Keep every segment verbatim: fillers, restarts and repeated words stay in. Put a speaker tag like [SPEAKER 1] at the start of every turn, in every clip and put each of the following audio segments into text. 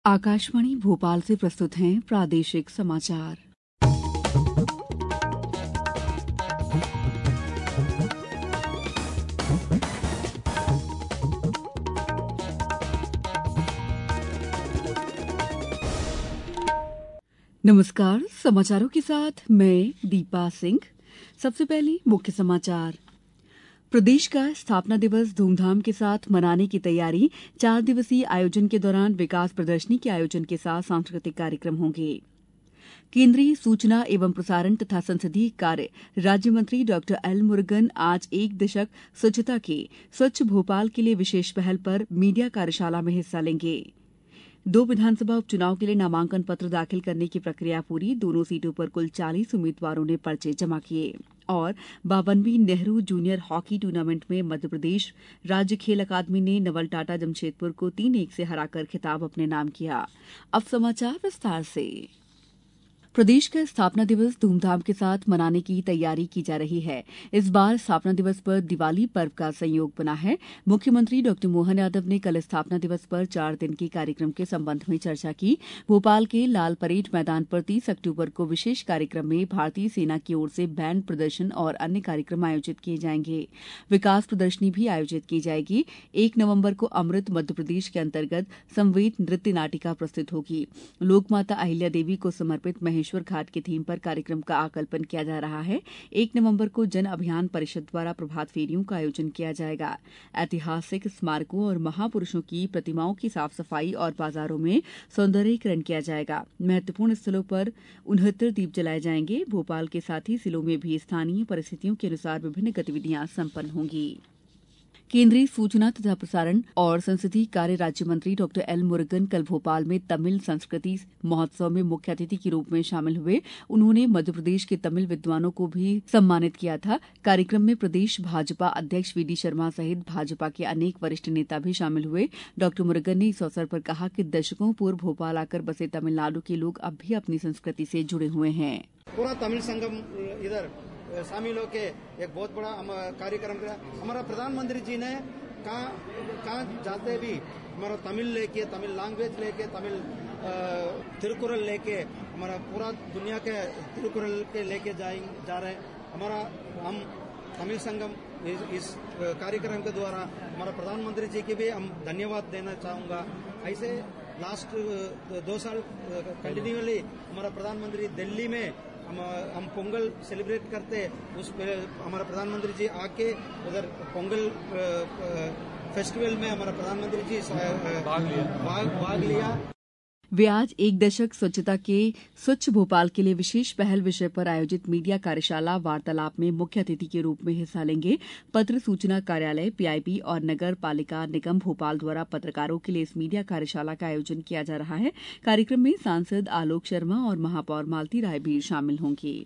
[SPEAKER 1] आकाशवाणी भोपाल से प्रस्तुत हैं प्रादेशिक समाचार। नमस्कार, समाचारों के साथ मैं दीपा सिंह। सबसे पहले मुख्य समाचार। प्रदेश का स्थापना दिवस धूमधाम के साथ मनाने की तैयारी। चार दिवसीय आयोजन के दौरान विकास प्रदर्शनी के आयोजन के साथ सांस्कृतिक कार्यक्रम होंगे। केंद्रीय सूचना एवं प्रसारण तथा संसदीय कार्य राज्य मंत्री डॉक्टर एल मुरुगन आज एक दशक स्वच्छता के स्वच्छ भोपाल के लिए विशेष पहल पर मीडिया कार्यशाला में हिस्सा लेंगे। दो विधानसभा उपचुनाव के लिए नामांकन पत्र दाखिल करने की प्रक्रिया पूरी। दोनों सीटों पर कुल चालीस उम्मीदवारों ने पर्चे जमा किए। और बावनवीं नेहरू जूनियर हॉकी टूर्नामेंट में मध्यप्रदेश राज्य खेल अकादमी ने नवलटाटा जमशेदपुर को तीन एक से हराकर खिताब अपने नाम किया। अब समाचार विस्तार से। प्रदेश का स्थापना दिवस धूमधाम के साथ मनाने की तैयारी की जा रही है। इस बार स्थापना दिवस पर दिवाली पर्व का संयोग बना है। मुख्यमंत्री डॉक्टर मोहन यादव ने कल स्थापना दिवस पर चार दिन के कार्यक्रम के संबंध में चर्चा की। भोपाल के लाल परेड मैदान पर तीस अक्टूबर को विशेष कार्यक्रम में भारतीय सेना की ओर से बैंड प्रदर्शन और अन्य कार्यक्रम आयोजित किए जाएंगे। विकास प्रदर्शनी भी आयोजित की जाएगी। एक नवम्बर को अमृत मध्यप्रदेश के अंतर्गत संवेद नृत्य नाटिका प्रस्तुत होगी। लोकमाता अहिल्या देवी को समर्पित महेश्वर घाट की थीम पर कार्यक्रम का आकल्पन किया जा रहा है। एक नवंबर को जन अभियान परिषद द्वारा प्रभात फेरियों का आयोजन किया जाएगा। ऐतिहासिक स्मारकों और महापुरुषों की प्रतिमाओं की साफ सफाई और बाजारों में सौंदर्यीकरण किया जाएगा। महत्वपूर्ण स्थलों पर उनहत्तर दीप जलाए जाएंगे। भोपाल के साथ ही जिलों में भी स्थानीय परिस्थितियों के अनुसार विभिन्न गतिविधियां संपन्न होंगी। केंद्रीय सूचना तथा प्रसारण और संसदीय कार्य राज्य मंत्री डॉक्टर एल मुरुगन कल भोपाल में तमिल संस्कृति महोत्सव में मुख्य अतिथि के रूप में शामिल हुए। उन्होंने मध्यप्रदेश के तमिल विद्वानों को भी सम्मानित किया था। कार्यक्रम में प्रदेश भाजपा अध्यक्ष वी डी शर्मा सहित भाजपा के अनेक वरिष्ठ नेता भी शामिल हुए। डॉक्टर मुरुगन ने इस अवसर पर कहा कि दशकों पूर्व भोपाल आकर बसे तमिलनाडु के लोग अब भी अपनी संस्कृति से जुड़े हुए हैं।
[SPEAKER 2] पूरा तमिल संगम इधर शामिल होके एक बहुत बड़ा कार्यक्रम किया। हमारा प्रधानमंत्री जी ने कहाँ कहाँ जाते भी हमारा तमिल लेके तमिल लैंग्वेज लेके तमिल तिरुकुरल लेके हमारा पूरा दुनिया के तिरुकुरल के लेके जा जा रहे हैं। हमारा हम तमिल संगम इस, इस कार्यक्रम के द्वारा हमारा प्रधानमंत्री जी के भी हम धन्यवाद देना चाहूँगा। ऐसे लास्ट दो साल कंटिन्यूअली हमारा प्रधानमंत्री दिल्ली में हम हम पोंगल सेलिब्रेट करते, उस पे हमारा प्रधानमंत्री जी आके उधर पोंगल फेस्टिवल में हमारा प्रधानमंत्री जी भाग लिया भाग, भाग लिया।
[SPEAKER 1] वे आज एक दशक स्वच्छता के स्वच्छ भोपाल के लिए विशेष पहल विषय पर आयोजित मीडिया कार्यशाला वार्तालाप में मुख्य अतिथि के रूप में हिस्सा लेंगे। पत्र सूचना कार्यालय पीआईबी और नगर पालिका निगम भोपाल द्वारा पत्रकारों के लिए इस मीडिया कार्यशाला का आयोजन किया जा रहा है। कार्यक्रम में सांसद आलोक शर्मा और महापौर मालती राय भी शामिल होंगे।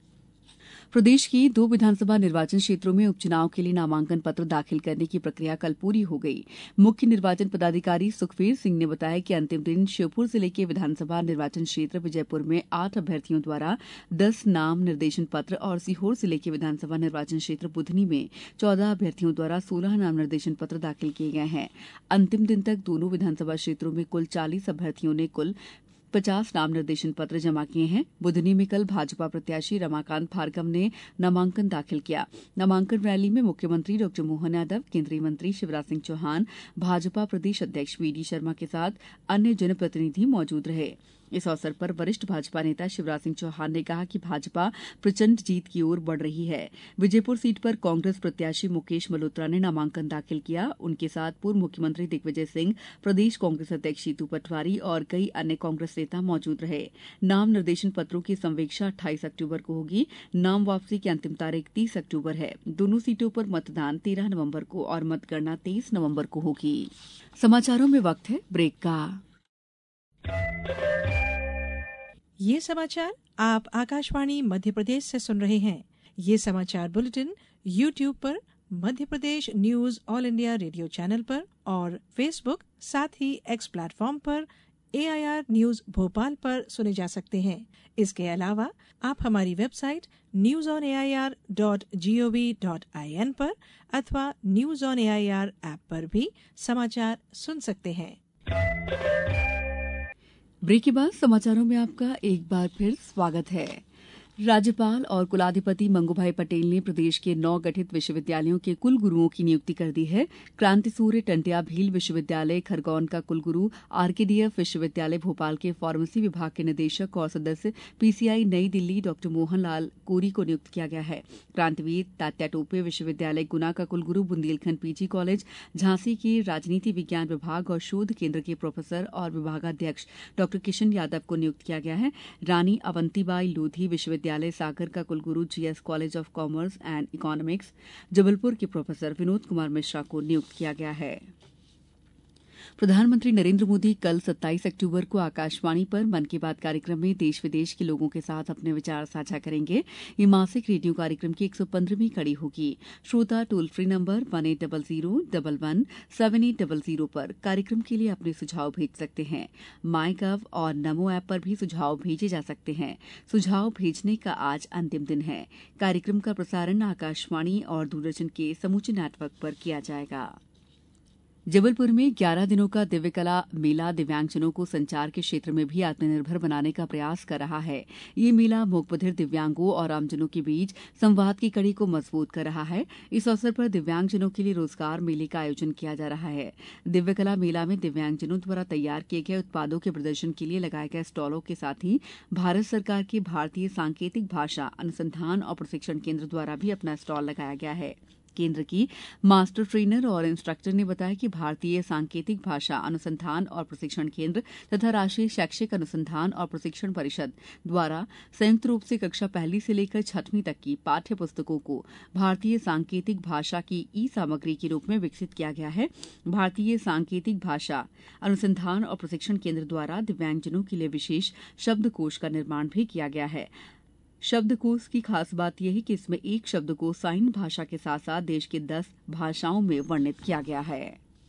[SPEAKER 1] प्रदेश की दो विधानसभा निर्वाचन क्षेत्रों में उपचुनाव के लिए नामांकन पत्र दाखिल करने की प्रक्रिया कल पूरी हो गई। मुख्य निर्वाचन पदाधिकारी सुखवीर सिंह ने बताया कि अंतिम दिन श्योपुर जिले के विधानसभा निर्वाचन क्षेत्र विजयपुर में आठ अभ्यर्थियों द्वारा दस नाम निर्देशन पत्र और सीहोर जिले के विधानसभा निर्वाचन क्षेत्र बुधनी में चौदह अभ्यर्थियों द्वारा सोलह नाम निर्देशन पत्र दाखिल किए गए हैं। अंतिम दिन तक दोनों विधानसभा क्षेत्रों में कुल चालीस अभ्यर्थियों ने कुल पचास नाम निर्देशन पत्र जमा किए हैं। बुधनी में कल भाजपा प्रत्याशी रमाकांत भार्गव ने नामांकन दाखिल किया। नामांकन रैली में मुख्यमंत्री डॉक्टर मोहन यादव, केंद्रीय मंत्री शिवराज सिंह चौहान, भाजपा प्रदेश अध्यक्ष वी डी शर्मा के साथ अन्य जनप्रतिनिधि मौजूद रहे। इस अवसर पर वरिष्ठ भाजपा नेता शिवराज सिंह चौहान ने कहा कि भाजपा प्रचंड जीत की ओर बढ़ रही है। विजयपुर सीट पर कांग्रेस प्रत्याशी मुकेश मल्होत्रा ने नामांकन दाखिल किया। उनके साथ पूर्व मुख्यमंत्री दिग्विजय सिंह, प्रदेश कांग्रेस अध्यक्ष जीतू पटवारी और कई अन्य कांग्रेस नेता मौजूद रहे। नाम निर्देशन पत्रों की संवीक्षा अट्ठाईस अक्टूबर को होगी। नाम वापसी की अंतिम तारीख तीस अक्टूबर है। दोनों सीटों पर मतदान तेरह नवंबर को और मतगणना तेईस नवंबर को होगी। समाचारों में वक्त है ब्रेक का।
[SPEAKER 3] ये समाचार आप आकाशवाणी मध्य प्रदेश से सुन रहे हैं। ये समाचार बुलेटिन यूट्यूब पर Madhya Pradesh news All India Radio channel पर और फेसबुक साथ ही एक्स प्लेटफॉर्म पर A I R news Bhopal पर सुने जा सकते हैं। इसके अलावा आप हमारी website news on A I R dot G O V dot I N पर अथवा news on A I R app पर भी समाचार सुन सकते हैं।
[SPEAKER 1] ब्रेक के बाद समाचारों में आपका एक बार फिर स्वागत है। राज्यपाल और कुलाधिपति मंगूभाई पटेल ने प्रदेश के नौ गठित विश्वविद्यालयों के कुल गुरुओं की नियुक्ति कर दी है। क्रांति सूर्य टंट्या भील विश्वविद्यालय खरगोन का कुलगुरु, आरकेडीएफ विश्वविद्यालय भोपाल के फार्मेसी विभाग के निदेशक और सदस्य पीसीआई नई दिल्ली डॉ मोहन लाल कोरी को नियुक्त किया गया है। क्रांतिवीर तात्या टोपे विश्वविद्यालय गुना का कुलगुरु, बुंदेलखंड पीजी कॉलेज झांसी के राजनीति विज्ञान विभाग और शोध केंद्र के प्रोफेसर और विभागाध्यक्ष डॉ किशन यादव को नियुक्त किया गया है। रानी अवंतीबाई लोधी विश्वविद्यालय विश्वविद्यालय सागर का कुलगुरु, GS college of commerce and economics Jabalpur के प्रोफेसर विनोद कुमार मिश्रा को नियुक्त किया गया है। प्रधानमंत्री नरेंद्र मोदी कल सत्ताईस अक्टूबर को आकाशवाणी पर मन की बात कार्यक्रम में देश विदेश के लोगों के साथ अपने विचार साझा करेंगे। ये मासिक रेडियो कार्यक्रम की एक सौ पंद्रहवीं कड़ी होगी। श्रोता toll free number one eight double zero double one seven eight double zero पर कार्यक्रम के लिए अपने सुझाव भेज सकते हैं। माई गव और नमो ऐप पर भी सुझाव भेजे जा सकते हैं। सुझाव भेजने का आज अंतिम दिन है। कार्यक्रम का प्रसारण आकाशवाणी और दूरदर्शन के समूचे नेटवर्क पर किया जाएगा। जबलपुर में ग्यारह दिनों का दिव्य कला मेला दिव्यांगजनों को संचार के क्षेत्र में भी आत्मनिर्भर बनाने का प्रयास कर रहा है। ये मेला मूकबधिर दिव्यांगों और आमजनों के बीच संवाद की कड़ी को मजबूत कर रहा है। इस अवसर पर दिव्यांगजनों के लिए रोजगार मेले का आयोजन किया जा रहा है। दिव्य कला मेला में दिव्यांगजनों द्वारा तैयार किए गए उत्पादों के प्रदर्शन के लिए लगाए गए स्टॉलों के साथ ही भारत सरकार के भारतीय सांकेतिक भाषा अनुसंधान और प्रशिक्षण केंद्र द्वारा भी अपना स्टॉल लगाया गया है। केंद्र की मास्टर ट्रेनर और इंस्ट्रक्टर ने बताया कि भारतीय सांकेतिक भाषा अनुसंधान और प्रशिक्षण केंद्र तथा राष्ट्रीय शैक्षिक अनुसंधान और प्रशिक्षण परिषद द्वारा संयुक्त रूप से कक्षा पहली से लेकर छठवीं तक की पाठ्य पुस्तकों को भारतीय सांकेतिक भाषा की ई सामग्री के रूप में विकसित किया गया है। भारतीय सांकेतिक भाषा अनुसंधान और प्रशिक्षण केंद्र द्वारा दिव्यांगजनों के लिए विशेष शब्दकोश का निर्माण भी किया गया है। शब्दकोश की खास बात यह है कि इसमें एक शब्द को साइन भाषा के साथ साथ देश के दस भाषाओं में वर्णित किया गया है।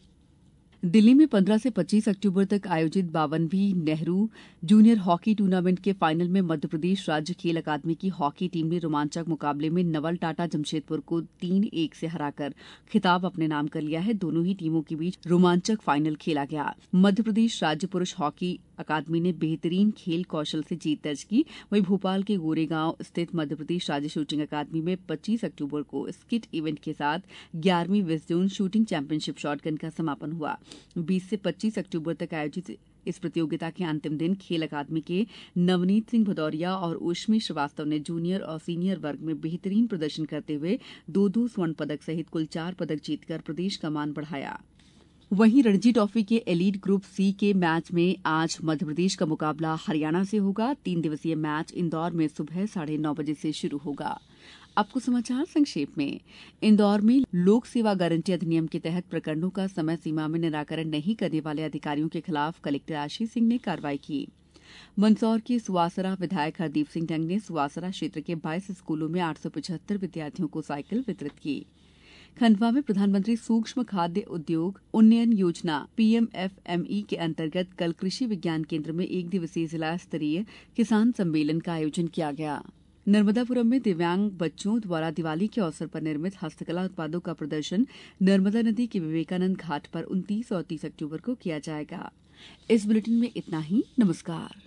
[SPEAKER 1] दिल्ली में पंद्रह से पच्चीस अक्टूबर तक आयोजित बावनवीं नेहरू जूनियर हॉकी टूर्नामेंट के फाइनल में मध्यप्रदेश राज्य खेल अकादमी की हॉकी टीम ने रोमांचक मुकाबले में नवल टाटा जमशेदपुर को तीन एक से हराकर खिताब अपने नाम कर लिया है। दोनों ही टीमों के बीच रोमांचक फाइनल खेला गया। मध्यप्रदेश राज्य पुरुष हॉकी अकादमी ने बेहतरीन खेल कौशल से जीत दर्ज की। वहीं भोपाल के गोरेगांव स्थित मध्यप्रदेश राज्य शूटिंग अकादमी में पच्चीस अक्टूबर को स्किट इवेंट के साथ ग्यारहवीं west zone shooting championship shotgun का समापन हुआ। बीस से पच्चीस अक्टूबर तक आयोजित इस प्रतियोगिता के अंतिम दिन खेल अकादमी के नवनीत सिंह भदौरिया और ऊष्मी श्रीवास्तव ने जूनियर और सीनियर वर्ग में बेहतरीन प्रदर्शन करते हुए दो दो स्वर्ण पदक सहित कुल चार पदक जीतकर प्रदेश का मान बढ़ाया। वहीं रणजी ट्रॉफी के एलीट ग्रुप सी के मैच में आज मध्यप्रदेश का मुकाबला हरियाणा से होगा। तीन दिवसीय मैच इंदौर में सुबह साढ़े नौ बजे से शुरू होगा। अब कुछ समाचार संक्षेप में। इंदौर में लोक सेवा गारंटी अधिनियम के तहत प्रकरणों का समय सीमा में निराकरण नहीं करने वाले अधिकारियों के खिलाफ कलेक्टर आशीष सिंह ने कार्रवाई की। मंदसौर के सुवासरा विधायक हरदीप सिंह डंग ने सुवासरा क्षेत्र के बाईस स्कूलों में आठ सौ पचहत्तर विद्यार्थियों को साइकिल वितरित की। खंडवा में प्रधानमंत्री सूक्ष्म खाद्य उद्योग उन्नयन योजना पीएमएफएमई के अंतर्गत कल कृषि विज्ञान केंद्र में एक दिवसीय जिला स्तरीय किसान सम्मेलन का आयोजन किया गया। नर्मदापुरम में दिव्यांग बच्चों द्वारा दिवाली के अवसर पर निर्मित हस्तकला उत्पादों का प्रदर्शन नर्मदा नदी के विवेकानंद घाट पर उनतीस और तीस अक्टूबर को किया जाएगा। इस बुलेटिन में इतना ही। नमस्कार।